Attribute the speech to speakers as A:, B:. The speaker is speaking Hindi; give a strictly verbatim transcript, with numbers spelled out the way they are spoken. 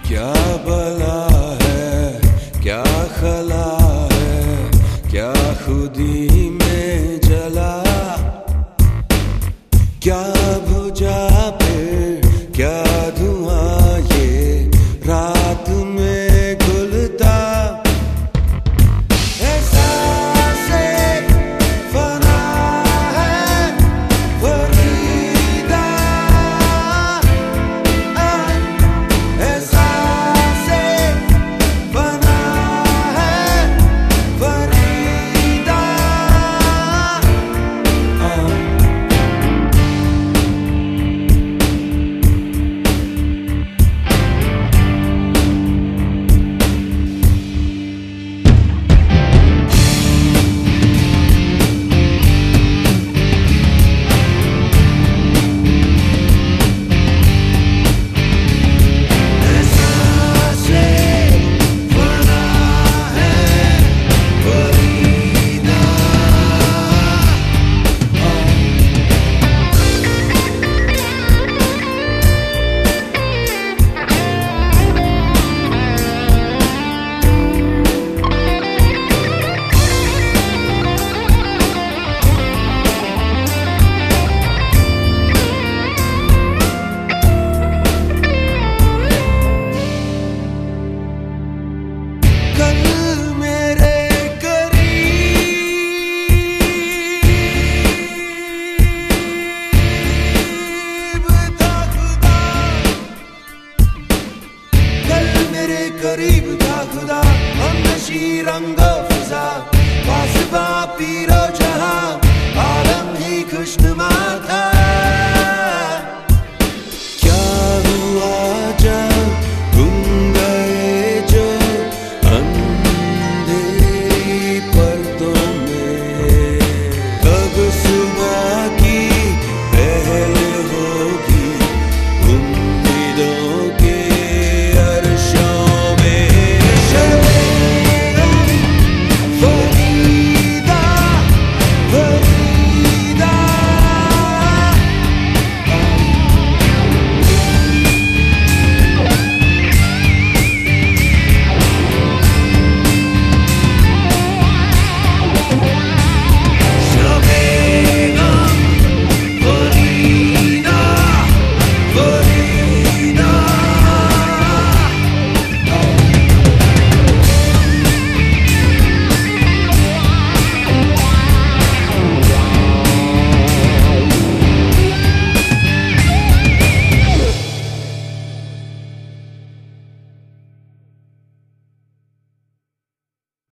A: क्या बला है, क्या खला है, क्या खुदी में जला, क्या भुजा पे क्या धुआं ये रात में घुलता। एहसासे फना है फरीदा, एहसासे फना है फरीदा। करीब था खुदा हमनशी रंगो फिजा, वासिबा पीरो जहां आलम ही खुशनुमा था।